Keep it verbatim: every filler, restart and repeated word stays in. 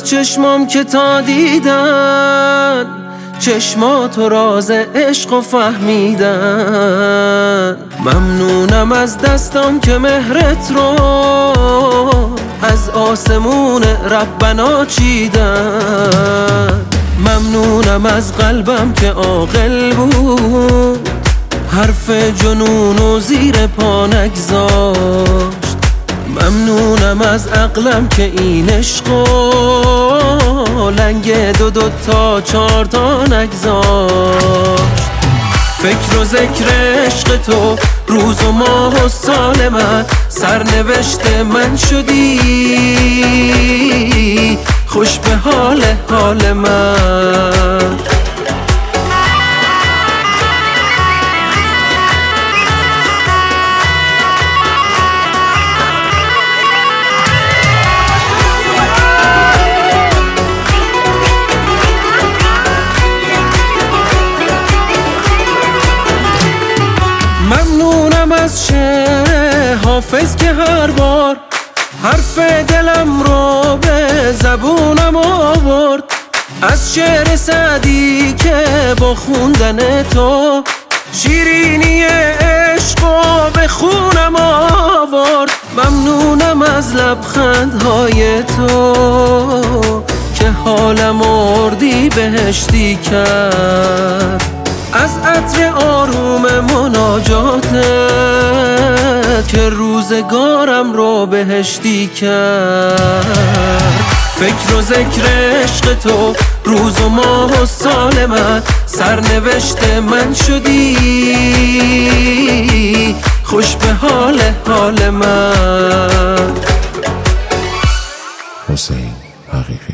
از چشمام که تا دیدن چشماتو راز عشق و فهمیدن. ممنونم از دستام که مهرت رو از آسمون ربنا چیدن. ممنونم از قلبم که عاقل بود حرف جنون و زیر پا نگذاشت. ممنونم از عقلم که این عشقو لنگ دو دو تا چار تا نگذاشت. فکر و ذکر عشق تو روز و ماه و سال من سرنوشت من شدی، خوش به حال حال من. ممنونم از شعر حافظ که هر بار حرف دلم رو به زبونم آورد. از شعر سعدی که با خوندن تو شیرینی عشقو به خونم آورد. ممنونم از لبخندهای تو که حالم اردی بهشتی کرد. از عطر آروم مناجاتت که روزگارم رو بهشتی کرد. فکر و ذکر عشق تو روز و ماه و سال من سرنوشت من شدی، خوش به حال حال من. حسین حقیقی.